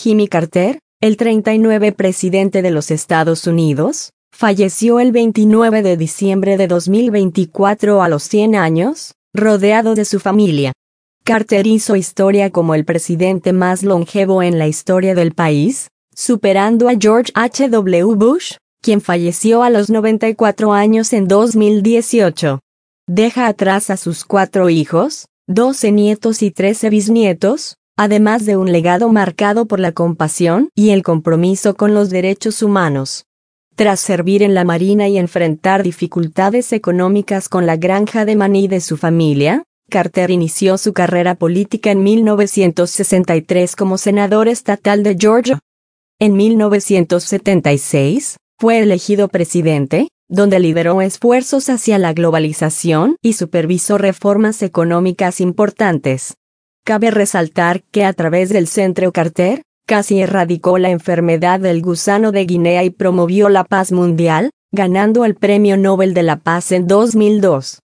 Jimmy Carter, el 39 presidente de los Estados Unidos, falleció el 29 de diciembre de 2024 a los 100 años, rodeado de su familia. Carter hizo historia como el presidente más longevo en la historia del país, superando a George H. W. Bush, quien falleció a los 94 años en 2018. Deja atrás a sus 4 hijos, 12 nietos y 13 bisnietos, además de un legado marcado por la compasión y el compromiso con los derechos humanos. Tras servir en la Marina y enfrentar dificultades económicas con la granja de maní de su familia, Carter inició su carrera política en 1963 como senador estatal de Georgia. En 1976, fue elegido presidente, donde lideró esfuerzos hacia la globalización y supervisó reformas económicas importantes. Cabe resaltar que a través del Centro Carter, casi erradicó la enfermedad del gusano de Guinea y promovió la paz mundial, ganando el Premio Nobel de la Paz en 2002.